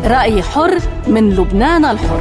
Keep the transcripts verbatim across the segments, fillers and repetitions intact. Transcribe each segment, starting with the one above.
رأي حر من لبنان الحر.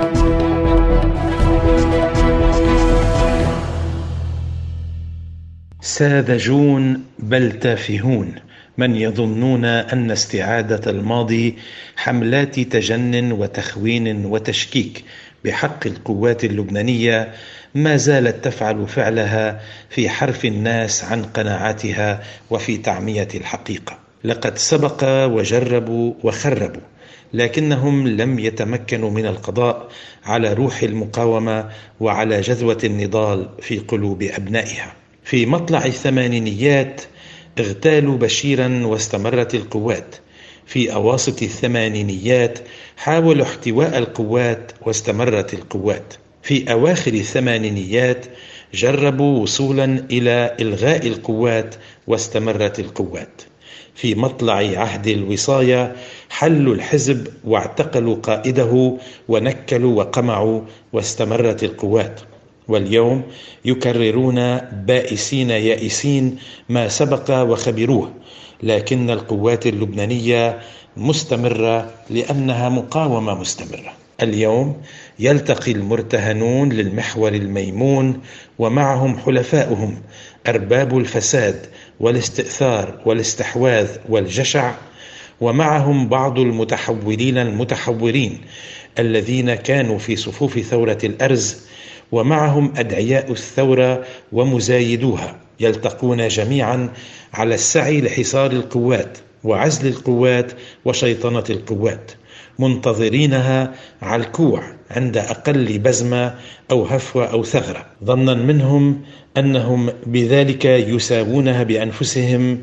ساذجون بل تافهون من يظنون أن استعادة الماضي حملات تجن وتخوين وتشكيك بحق القوات اللبنانية ما زالت تفعل فعلها في حرف الناس عن قناعاتها وفي تعمية الحقيقة. لقد سبق وجربوا وخربوا، لكنهم لم يتمكنوا من القضاء على روح المقاومة وعلى جذوة النضال في قلوب أبنائها. في مطلع الثمانينيات اغتالوا بشيرا واستمرت القوات. في أواسط الثمانينيات حاولوا احتواء القوات واستمرت القوات. في أواخر الثمانينيات جربوا وصولا إلى إلغاء القوات واستمرت القوات. في مطلع عهد الوصاية حلوا الحزب واعتقلوا قائده ونكلوا وقمعوا واستمرت القوات. واليوم يكررون بائسين يائسين ما سبق وخبروه، لكن القوات اللبنانية مستمرة لأنها مقاومة مستمرة. اليوم يلتقي المرتهنون للمحور الميمون ومعهم حلفاؤهم أرباب الفساد والاستئثار والاستحواذ والجشع، ومعهم بعض المتحورين المتحورين الذين كانوا في صفوف ثورة الأرز، ومعهم أدعياء الثورة ومزايدوها، يلتقون جميعا على السعي لحصار القوات وعزل القوات وشيطنة القوات، منتظرينها على الكوع عند أقل بزمة أو هفوة أو ثغرة، ظنا منهم أنهم بذلك يساوونها بأنفسهم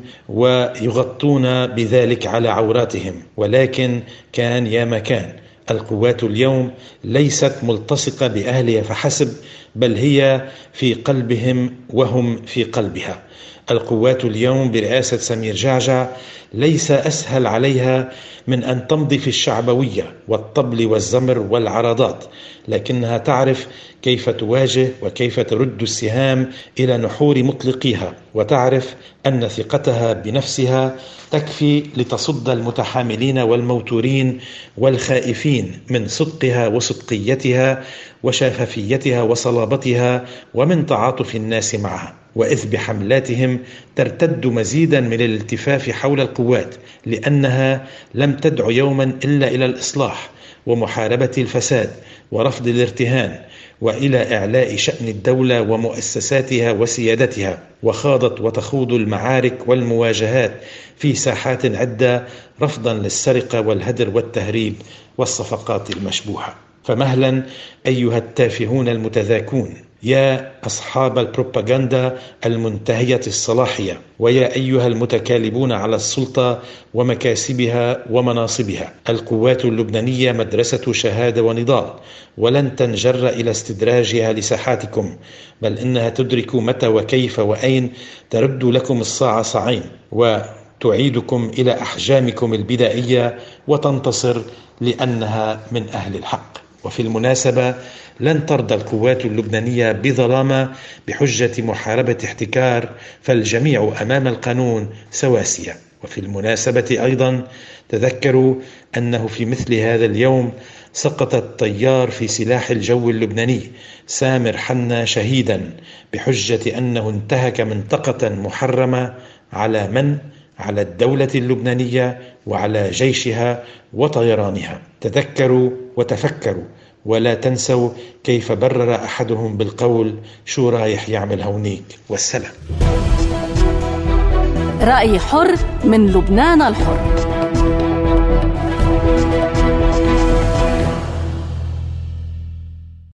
ويغطون بذلك على عوراتهم. ولكن كان يا مكان، القوات اليوم ليست ملتصقة بأهلها فحسب، بل هي في قلبهم وهم في قلبها. القوات اليوم برئاسة سمير جعجع ليس أسهل عليها من أن تمضي في الشعبوية والطبل والزمر والعراضات، لكنها تعرف كيف تواجه وكيف ترد السهام إلى نحور مطلقيها، وتعرف أن ثقتها بنفسها تكفي لتصد المتحاملين والموتورين والخائفين من صدقها وصدقيتها وشفافيتها وصلابتها ومن تعاطف الناس معها. وإذ بحملاتهم ترتد مزيدا من الالتفاف حول القوات، لأنها لم تدع يوما إلا إلى الإصلاح ومحاربة الفساد ورفض الارتهان وإلى إعلاء شأن الدولة ومؤسساتها وسيادتها، وخاضت وتخوض المعارك والمواجهات في ساحات عدة رفضا للسرقة والهدر والتهريب والصفقات المشبوهة. فمهلا أيها التافهون المتذاكون، يا أصحاب البروباغندا المنتهية الصلاحية، ويا أيها المتكالبون على السلطة ومكاسبها ومناصبها، القوات اللبنانية مدرسة شهادة ونضال، ولن تنجر إلى استدراجها لساحاتكم، بل إنها تدرك متى وكيف وأين ترد لكم الصاع صاعين وتعيدكم إلى أحجامكم البدائية وتنتصر لأنها من أهل الحق. وفي المناسبة لن ترضى القوات اللبنانية بظلامة بحجة محاربة احتكار، فالجميع أمام القانون سواسية. وفي المناسبة أيضا تذكروا أنه في مثل هذا اليوم سقط الطيار في سلاح الجو اللبناني سامر حنا شهيدا بحجة أنه انتهك منطقة محرمة على من؟ على الدولة اللبنانية وعلى جيشها وطيرانها. تذكروا وتفكروا، ولا تنسوا كيف برر أحدهم بالقول شو رايح يعمل هونيك، والسلام. رأي حر من لبنان الحر.